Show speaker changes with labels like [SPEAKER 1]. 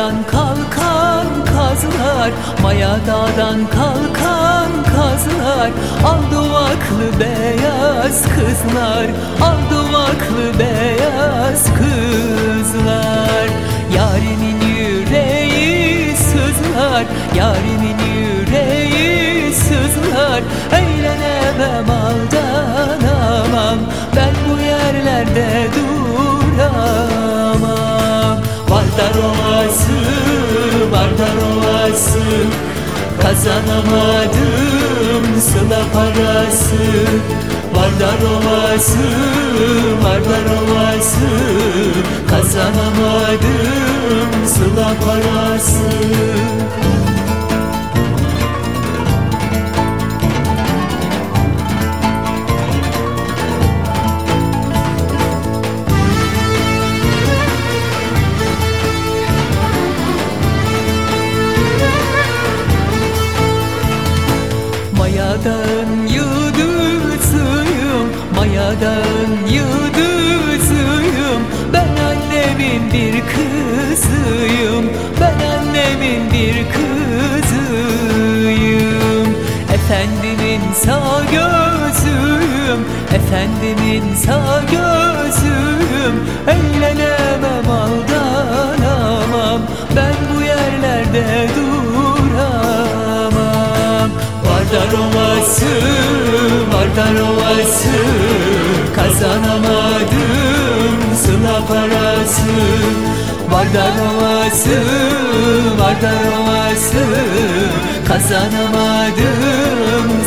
[SPEAKER 1] dağdan kalkan kazlar, Maya dağdan kalkan kazlar. Al duvaklı beyaz kızlar, al duvaklı beyaz kızlar. Yarimin yüreği sızlar, yarimin yüreği sızlar. Eğlenemem, aldanamam, ben bu yerlerde duramam. Vardar Ovası, Vardar Ovası, kazanamadım sıla parası. Vardar Ovası, Vardar Ovası, kazanamadım sıla parası. Mayadan yıldızıyım, mayadan yıldızıyım. Ben annemin bir kızıyım, ben annemin bir kızıyım. Efendimin sağ gözüyüm, efendimin sağ gözüyüm. Eğlenemem, aldanamam, ben bu yerlerde duramam. Vardar Ovası, Vardar Ovası, kazanamadım sıla parası. Vardar Ovası, Vardar Ovası, kazanamadım